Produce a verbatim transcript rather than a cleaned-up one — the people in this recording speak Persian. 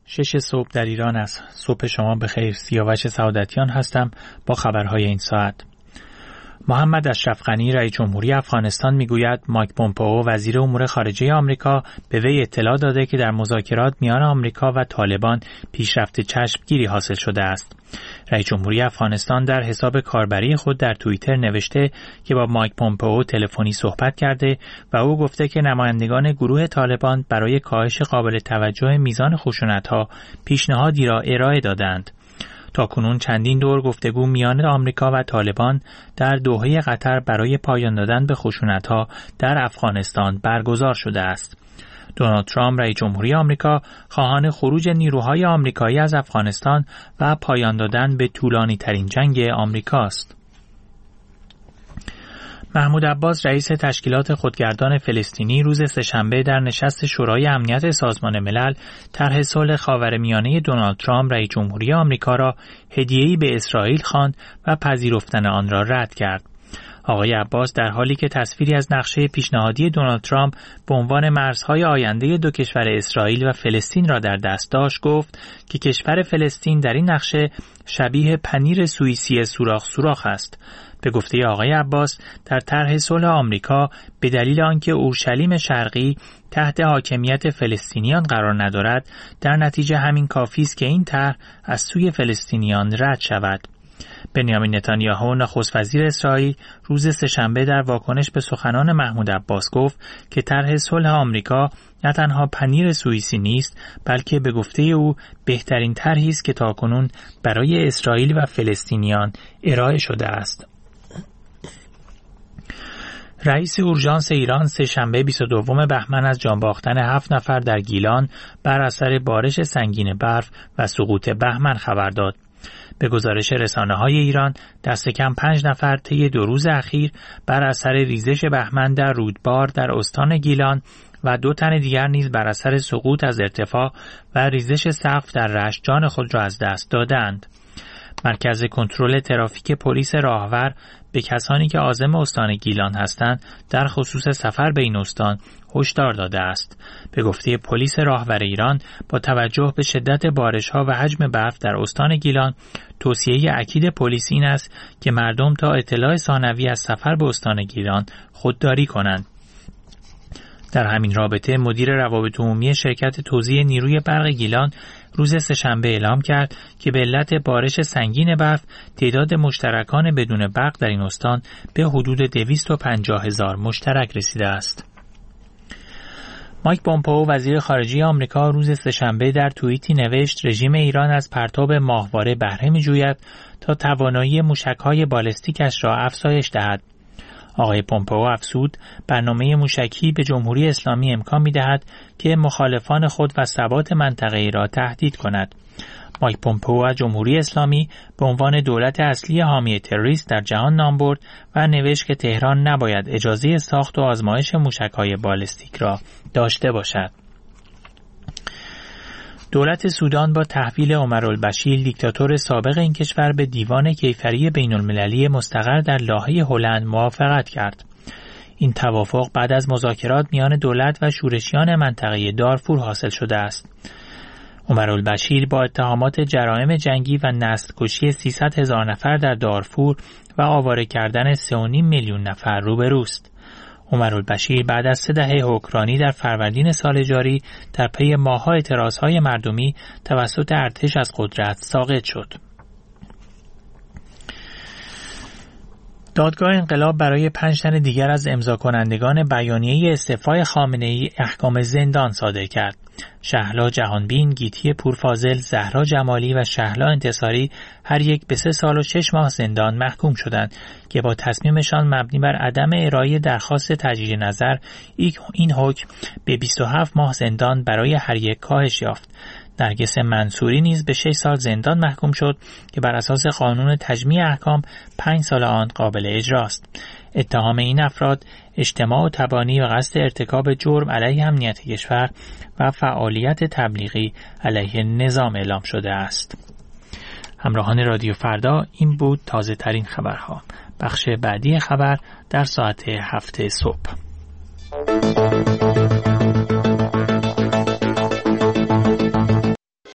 شش صبح در ایران است. صبح شما بخیر. سیاوش سعادتیان هستم با خبرهای این ساعت. محمد اشرف غنی رئیس جمهوری افغانستان میگوید مایک پومپئو وزیر امور خارجه آمریکا به وی اطلاع داده که در مذاکرات میان آمریکا و طالبان پیشرفت چشمگیری حاصل شده است. رئیس جمهوری افغانستان در حساب کاربری خود در توییتر نوشته که با مایک پومپئو تلفنی صحبت کرده و او گفته که نمایندگان گروه طالبان برای کاهش قابل توجه میزان خشونت‌ها پیشنهادی را ارائه دادند. تاکنون چندین دور گفتگو میان آمریکا و طالبان در دوحه قطر برای پایان دادن به خشونت‌ها در افغانستان برگزار شده است. دونالد ترامپ رئیس جمهوری آمریکا خواهان خروج نیروهای آمریکایی از افغانستان و پایان دادن به طولانی ترین جنگ آمریکاست. محمود عباس رئیس تشکیلات خودگردان فلسطینی روز سه‌شنبه در نشست شورای امنیت سازمان ملل طرح صلح خاورمیانه دونالد ترامپ رئیس جمهوری آمریکا را هدیه‌ای به اسرائیل خواند و پذیرفتن آن را رد کرد. آقای عباس در حالی که تصویری از نقشه پیشنهادی دونالد ترامپ به عنوان مرزهای آینده دو کشور اسرائیل و فلسطین را در دست داشت گفت که کشور فلسطین در این نقشه شبیه پنیر سوئیسی سوراخ سوراخ است. به گفته آقای عباس در طرح صلح آمریکا به دلیل آنکه اورشلیم شرقی تحت حاکمیت فلسطینیان قرار ندارد، در نتیجه همین کافی است که این طرح از سوی فلسطینیان رد شود. بنیامین نتانیاهو نخست وزیر اسرائیل روز سه‌شنبه در واکنش به سخنان محمود عباس گفت که طرح صلح آمریکا نه تنها پنیر سوئیسی نیست، بلکه به گفته او بهترین طرحی است که تاکنون برای اسرائیل و فلسطینیان ارائه شده است. رئیس اورژانس ایران سه‌شنبه بیست و دوم بهمن از جان باختن هفت نفر در گیلان بر اثر بارش سنگین برف و سقوط بهمن خبر داد. به گزارش رسانه‌های ایران دست کم پنج نفر طی دو روز اخیر بر اثر ریزش بهمن در رودبار در استان گیلان و دو تن دیگر نیز بر اثر سقوط از ارتفاع و ریزش سقف در رشت جان خود را از دست دادند. مرکز کنترل ترافیک پلیس راهور به کسانی که عازم استان گیلان هستند در خصوص سفر به این استان هشدار داده است. به گفته پلیس راهور ایران با توجه به شدت بارش‌ها و حجم برف در استان گیلان، توصیه اکید پلیس این است که مردم تا اطلاع ثانوی از سفر به استان گیلان خودداری کنند. در همین رابطه مدیر روابط عمومی شرکت توزیع نیروی برق گیلان روز سه‌شنبه اعلام کرد که به علت بارش سنگین برف تعداد مشترکان بدون برق در این استان به حدود دویست و پنجاه هزار مشترک رسیده است. مایک پومپئو وزیر خارجه آمریکا روز سه‌شنبه در توییتی نوشت رژیم ایران از پرتاب ماهواره بهره می‌جوید تا توانایی موشک‌های بالستیکش را افزایش دهد. آقای پومپئو افزود برنامه موشکی به جمهوری اسلامی امکان می‌دهد که مخالفان خود و ثبات منطقه‌ای را تهدید کند. مایک پومپئو از جمهوری اسلامی به عنوان دولت اصلی حامی تروریست در جهان نام برد و نوشت که تهران نباید اجازه ساخت و آزمایش موشک‌های بالستیک را داشته باشد. دولت سودان با تحویل عمرالبشیر دیکتاتور سابق این کشور به دیوان کیفری بین‌المللی مستقر در لاهه هلند موافقت کرد. این توافق بعد از مذاکرات میان دولت و شورشیان منطقه دارفور حاصل شده است. عمرالبشیر با اتهامات جرایم جنگی و نسل‌کشی سیصد هزار نفر در دارفور و آواره کردن سه و نیم میلیون نفر روبروست. عمرالبشیر بعد از سه دهه حکمرانی در فروردین سال جاری در پی ماه‌ها اعتراضهای مردمی توسط ارتش از قدرت ساقط شد. دادگاه انقلاب برای پنج تن دیگر از امضا کنندگان بیانیه استعفای خامنه‌ای احکام زندان صادر کرد. شهلا جهانبین، گیتی پورفاضل، زهرا جمالی و شهلا انتصاری هر یک به سه سال و شش ماه زندان محکوم شدند که با تصمیمشان مبنی بر عدم ارائه درخواست تجدید نظر این حکم به بیست و هفت ماه زندان برای هر یک کاهش یافت. نرگس منصوری نیز به شش سال زندان محکوم شد که بر اساس قانون تجمیع احکام پنج سال آن قابل اجراست. اتهام این افراد اجتماع و تبانی و قصد ارتکاب جرم علیه امنیت کشور و فعالیت تبلیغی علیه نظام اعلام شده است. همراهان رادیو فردا، این بود تازه ترین خبرها. بخش بعدی خبر در ساعت هفت صبح.